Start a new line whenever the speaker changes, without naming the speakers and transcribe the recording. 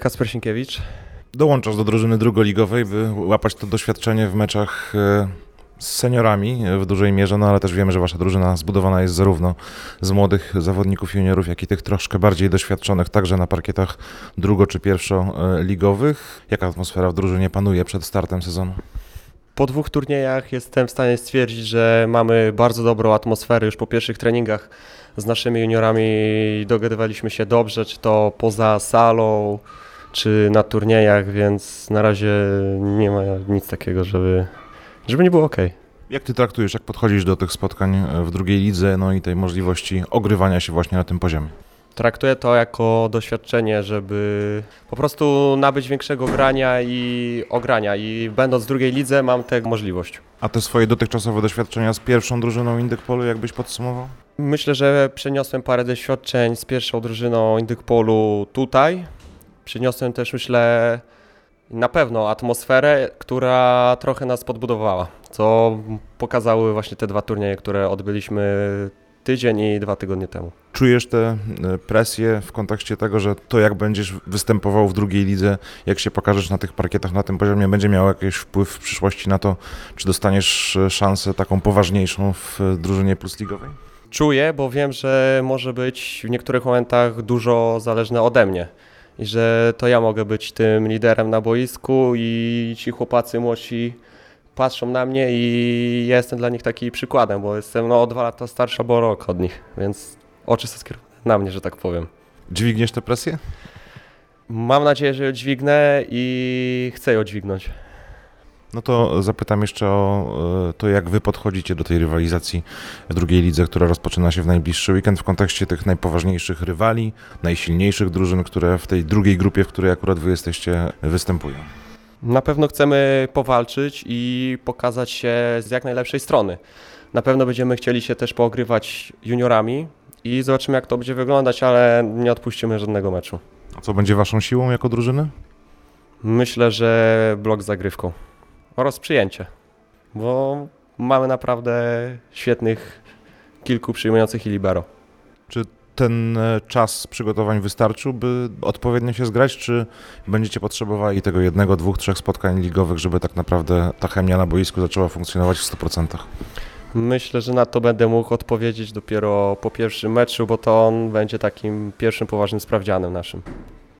Kacper Sienkiewicz.
Dołączasz do drużyny drugoligowej, by łapać to doświadczenie w meczach z seniorami w dużej mierze, no ale też wiemy, że wasza drużyna zbudowana jest zarówno z młodych zawodników juniorów, jak i tych troszkę bardziej doświadczonych, także na parkietach drugo- czy pierwszoligowych. Jaka atmosfera w drużynie panuje przed startem sezonu?
Po 2 turniejach jestem w stanie stwierdzić, że mamy bardzo dobrą atmosferę już po pierwszych treningach z naszymi juniorami. Dogadywaliśmy się dobrze, czy to poza salą, czy na turniejach, więc na razie nie ma nic takiego, żeby nie było ok.
Jak ty traktujesz, jak podchodzisz do tych spotkań w drugiej lidze, no i tej możliwości ogrywania się właśnie na tym poziomie?
Traktuję to jako doświadczenie, żeby po prostu nabyć większego grania i będąc w drugiej lidze mam tę możliwość.
A te swoje dotychczasowe doświadczenia z pierwszą drużyną Indykpolu jakbyś podsumował?
Myślę, że przeniosłem parę doświadczeń z pierwszą drużyną Indykpolu tutaj. Przyniosłem też, myślę, na pewno atmosferę, która trochę nas podbudowała, co pokazały właśnie te 2 turnieje, które odbyliśmy tydzień i 2 tygodnie temu.
Czujesz tę presję w kontekście tego, że to jak będziesz występował w drugiej lidze, jak się pokażesz na tych parkietach na tym poziomie, będzie miało jakiś wpływ w przyszłości na to, czy dostaniesz szansę taką poważniejszą w drużynie plusligowej?
Czuję, bo wiem, że może być w niektórych momentach dużo zależne ode mnie i że to ja mogę być tym liderem na boisku i ci chłopacy młodsi patrzą na mnie i ja jestem dla nich taki przykładem, bo jestem o 2 lata starszy albo rok od nich, więc oczy są skierowane na mnie, że tak powiem.
Dźwigniesz tę presję?
Mam nadzieję, że ją dźwignę i chcę ją dźwignąć.
No to zapytam jeszcze o to, jak wy podchodzicie do tej rywalizacji w drugiej lidze, która rozpoczyna się w najbliższy weekend w kontekście tych najpoważniejszych rywali, najsilniejszych drużyn, które w tej drugiej grupie, w której akurat wy jesteście, występują.
Na pewno chcemy powalczyć i pokazać się z jak najlepszej strony. Na pewno będziemy chcieli się też poogrywać juniorami i zobaczymy, jak to będzie wyglądać, ale nie odpuścimy żadnego meczu.
A co będzie waszą siłą jako drużyny?
Myślę, że blok z zagrywką oraz przyjęcie, bo mamy naprawdę świetnych kilku przyjmujących i libero.
Czy ten czas przygotowań wystarczył, by odpowiednio się zgrać, czy będziecie potrzebowali tego 1, 2, 3 spotkań ligowych, żeby tak naprawdę ta chemia na boisku zaczęła funkcjonować w 100%?
Myślę, że na to będę mógł odpowiedzieć dopiero po pierwszym meczu, bo to on będzie takim pierwszym poważnym sprawdzianem naszym.